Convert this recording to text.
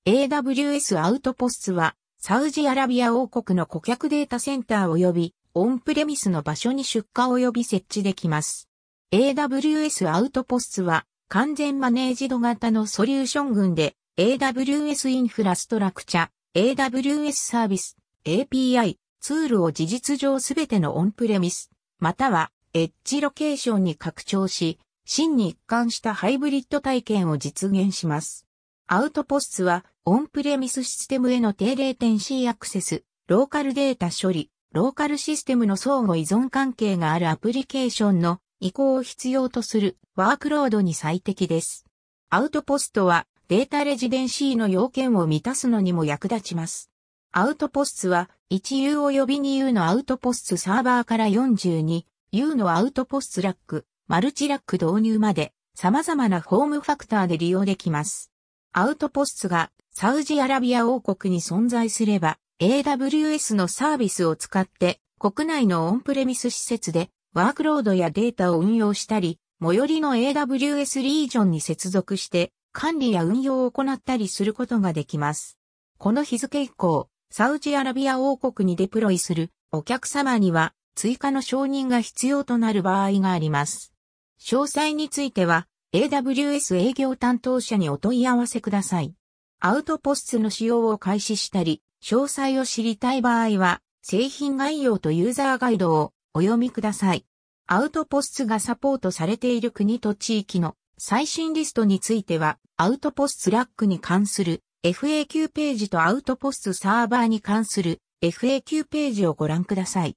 AWS アウトポスツは、サウジアラビア王国の顧客データセンター及び、オンプレミスの場所に出荷及び設置できます。AWS アウトポスツは、完全マネージド型のソリューション群で、AWS インフラストラクチャ、AWS サービス、API、ツールを事実上すべてのオンプレミス、または、エッジロケーションに拡張し、真に一貫したハイブリッド体験を実現します。アウトポスツは、オンプレミスシステムへの定例点 C アクセス、ローカルデータ処理、ローカルシステムの相互依存関係があるアプリケーションの移行を必要とするワークロードに最適です。アウトポストはデータレジデンシーの要件を満たすのにも役立ちます。アウトポスツは 1U 及び 2U のアウトポスツサーバーから 42U のアウトポスツラック、マルチラック導入まで様々なフォームファクターで利用できます。アウトポスツがサウジアラビア王国に存在すれば AWS のサービスを使って国内のオンプレミス施設でワークロードやデータを運用したり、最寄りの AWS リージョンに接続して管理や運用を行ったりすることができます。この日付以降、サウジアラビア王国にデプロイするお客様には追加の承認が必要となる場合があります。詳細については AWS 営業担当者にお問い合わせください。アウトポスツの使用を開始したり、詳細を知りたい場合は、製品概要とユーザーガイドをお読みください。アウトポスツがサポートされている国と地域の最新リストについては、アウトポスツラックに関する FAQ ページとアウトポスツサーバーに関する FAQ ページをご覧ください。